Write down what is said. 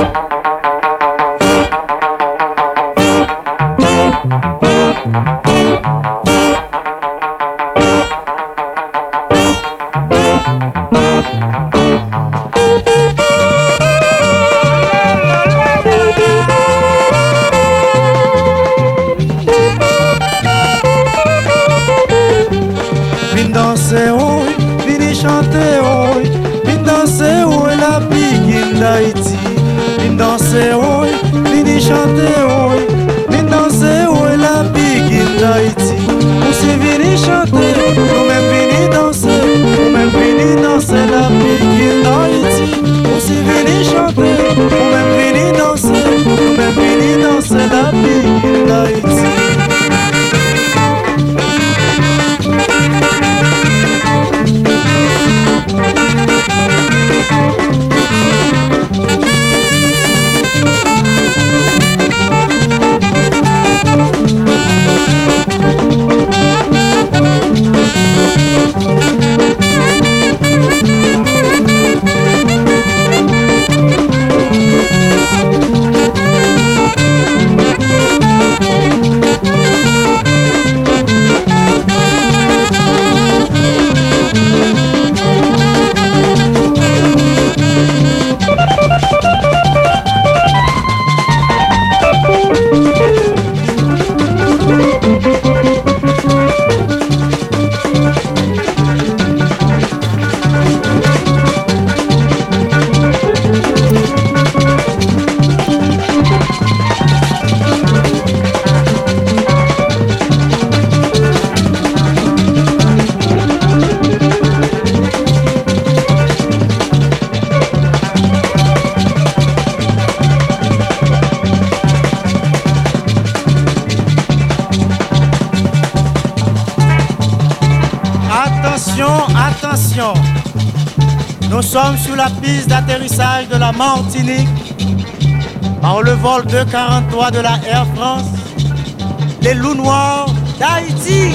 Vin danser, oui, vin chanter, oui. Vin danser, oui, la piquine d'Haïti. Vin danser, oui, vin chanter, oui. Vin danser, oui, la piquine d'Haïti. On s'est venu chanter, nous-mêmes vini danser. Nous-mêmes vini danser la piquine d'Haïti. On s'est venu chanter, nous-mêmes vini danser. Nous-mêmes vini danser la piquine d'Haïti. Attention, nous sommes sur la piste d'atterrissage de la Martinique par le vol 243 de la Air France, les loups noirs d'Haïti.